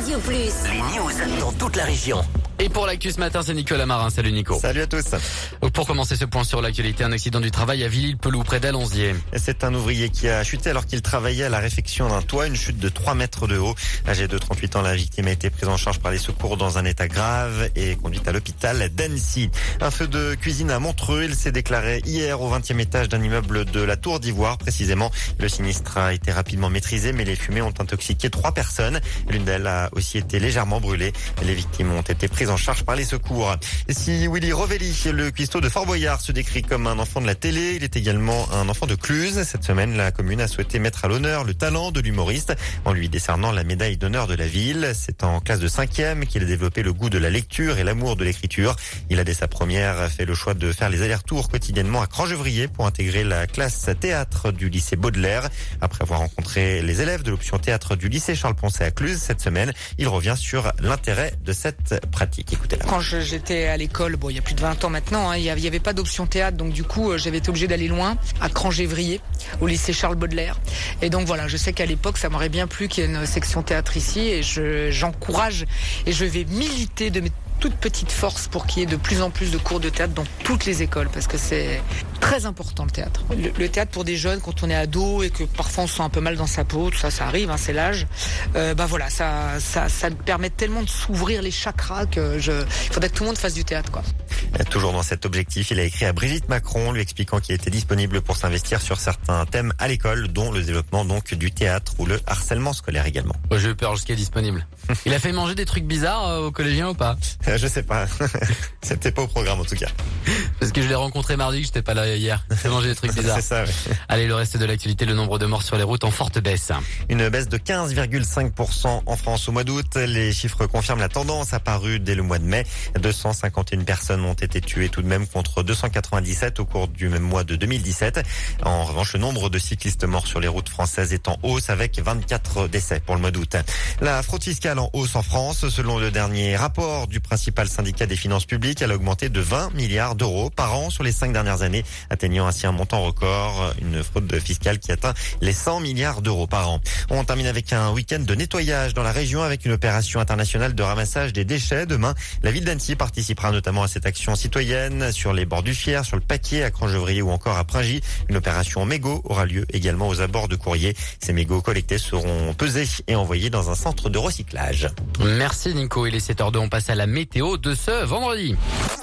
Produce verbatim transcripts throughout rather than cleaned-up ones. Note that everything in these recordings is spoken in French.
Radio Plus. Les news dans toute la région. Et pour l'actu ce matin, c'est Nicolas Marin. Salut Nico. Salut à tous. Pour commencer ce point sur l'actualité, un accident du travail à Villy-le-Peloux, près d'Alonzier. C'est un ouvrier qui a chuté alors qu'il travaillait à la réfection d'un toit, une chute de trois mètres de haut. Âgé de trente-huit ans, la victime a été prise en charge par les secours dans un état grave et conduite à l'hôpital d'Annecy. Un feu de cuisine à Montreux, il s'est déclaré hier au vingtième étage d'un immeuble de la Tour d'Ivoire. Précisément, le sinistre a été rapidement maîtrisé, mais les fumées ont intoxiqué trois personnes. L'une d'elles a aussi été légèrement brûlée. Les victimes ont été prises en charge par les secours. Et si Willy Rovelli, le cuistot de Fort Boyard, se décrit comme un enfant de la télé, il est également un enfant de Cluse. Cette semaine, la commune a souhaité mettre à l'honneur le talent de l'humoriste en lui décernant la médaille d'honneur de la ville. C'est en classe de cinquième qu'il a développé le goût de la lecture et l'amour de l'écriture. Il a dès sa première fait le choix de faire les allers-retours quotidiennement à Crangevrier pour intégrer la classe théâtre du lycée Baudelaire. Après avoir rencontré les élèves de l'option théâtre du lycée Charles-Poncet à Cluse cette semaine, il revient sur l'intérêt de cette pratique. Écoutez-la. Quand je, j'étais à l'école, bon, il y a plus de vingt ans maintenant, hein, il n'y avait, avait pas d'option théâtre, donc du coup, j'avais été obligée d'aller loin, à Crangevrier, au lycée Charles Baudelaire. Et donc voilà, je sais qu'à l'époque, ça m'aurait bien plu qu'il y ait une section théâtre ici, et je, j'encourage et je vais militer de mes toute petite force pour qu'il y ait de plus en plus de cours de théâtre dans toutes les écoles, parce que c'est très important le théâtre. Le, le théâtre pour des jeunes, quand on est ado et que parfois on se sent un peu mal dans sa peau, tout ça, ça arrive, hein, c'est l'âge. Euh, bah voilà, ça, ça, ça permet tellement de s'ouvrir les chakras que je, il faudrait que tout le monde fasse du théâtre, quoi. Toujours dans cet objectif, il a écrit à Brigitte Macron, lui expliquant qu'il était disponible pour s'investir sur certains thèmes à l'école, dont le développement donc du théâtre ou le harcèlement scolaire également. J'ai eu peur jusqu'à disponible. Il a fait manger des trucs bizarres euh, aux collégiens ou pas? Je sais pas. C'était pas au programme en tout cas. Parce que je l'ai rencontré mardi, que j'étais pas là hier. Il a mangé des trucs bizarres. C'est ça, oui. Allez, le reste de l'actualité, le nombre de morts sur les routes en forte baisse. Une baisse de quinze virgule cinq pour cent en France au mois d'août. Les chiffres confirment la tendance apparue dès le mois de mai. deux cent cinquante et une personnes ont été tuées tout de même contre deux cent quatre-vingt-dix-sept au cours du même mois de deux mille dix-sept. En revanche, le nombre de cyclistes morts sur les routes françaises est en hausse avec vingt-quatre décès pour le mois d'août. La fraude fiscale en hausse en France. Selon le dernier rapport du principal syndicat des finances publiques, elle a augmenté de vingt milliards d'euros par an sur les cinq dernières années, atteignant ainsi un montant record, une fraude fiscale qui atteint les cent milliards d'euros par an. On termine avec un week-end de nettoyage dans la région avec une opération internationale de ramassage des déchets. Demain, la ville d'Annecy participera notamment à cette action citoyenne sur les bords du Fier, sur le Paquier, à Crangevrier ou encore à Pringy. Une opération mégots aura lieu également aux abords de Courrier. Ces mégots collectés seront pesés et envoyés dans un centre de recyclage. Merci Nico, il est sept heures deux, on passe à la météo de ce vendredi.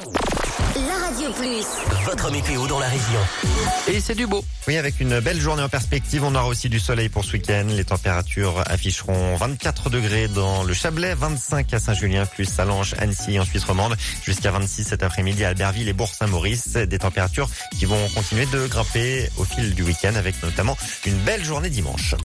La Radio Plus. Votre météo dans la région. Et c'est du beau. Oui, avec une belle journée en perspective, on aura aussi du soleil pour ce week-end. Les températures afficheront vingt-quatre degrés dans le Chablais, vingt-cinq à Saint-Julien, plus Sallanches, Annecy en Suisse romande, jusqu'à vingt-six cet après-midi à Albertville et Bourg-Saint-Maurice. Des températures qui vont continuer de grimper au fil du week-end avec notamment une belle journée dimanche.